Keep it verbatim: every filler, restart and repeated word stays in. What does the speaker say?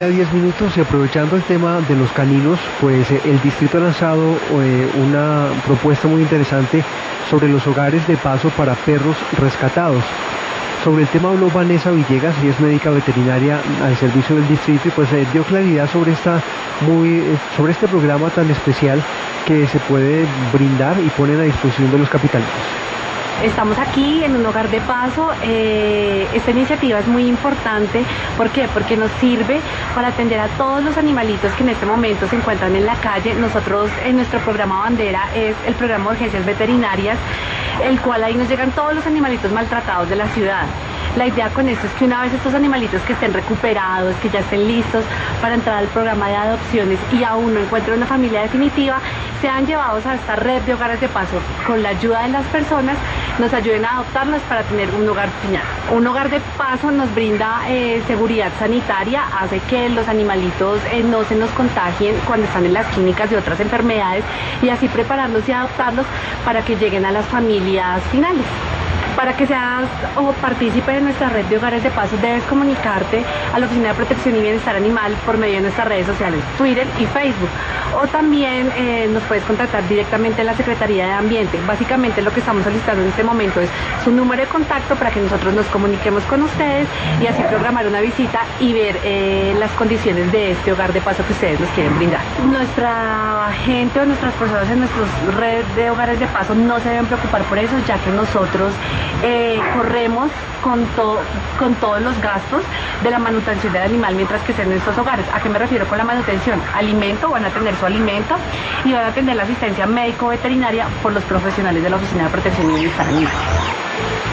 diez minutos y aprovechando el tema de los caninos, pues eh, el distrito ha lanzado eh, una propuesta muy interesante sobre los hogares de paso para perros rescatados. Sobre el tema habló Vanessa Villegas, ella es médica veterinaria al servicio del distrito y pues eh, dio claridad sobre esta muy eh, sobre este programa tan especial que se puede brindar y ponen a disposición de los capitalinos. Estamos aquí en un hogar de paso. Eh, esta iniciativa es muy importante. ¿Por qué? Porque nos sirve para atender a todos los animalitos que en este momento se encuentran en la calle. Nosotros en nuestro programa bandera es el programa de urgencias veterinarias, el cual ahí nos llegan todos los animalitos maltratados de la ciudad. La idea con esto es que una vez estos animalitos que estén recuperados, que ya estén listos para entrar al programa de adopciones y aún no encuentren una familia definitiva, sean llevados a esta red de hogares de paso con la ayuda de las personas, nos ayuden a adoptarlos para tener un hogar final. Un hogar de paso nos brinda eh, seguridad sanitaria, hace que los animalitos eh, no se nos contagien cuando están en las clínicas de otras enfermedades y así prepararlos y adoptarlos para que lleguen a las familias finales. Para que seas o partícipe de nuestra red de hogares de paso, debes comunicarte a la Oficina de Protección y Bienestar Animal por medio de nuestras redes sociales, Twitter y Facebook. O también eh, nos puedes contactar directamente en la Secretaría de Ambiente. Básicamente lo que estamos solicitando en este momento es su número de contacto para que nosotros nos comuniquemos con ustedes y así programar una visita y ver eh, las condiciones de este hogar de paso que ustedes nos quieren brindar. Nuestra gente o nuestras personas en nuestras redes de hogares de paso no se deben preocupar por eso, ya que nosotros Eh, corremos con, to con todos los gastos de la manutención del animal mientras que estén en estos hogares. ¿A qué me refiero con la manutención? Alimento, van a tener su alimento y van a tener la asistencia médico-veterinaria por los profesionales de la Oficina de Protección y Bienestar Animal.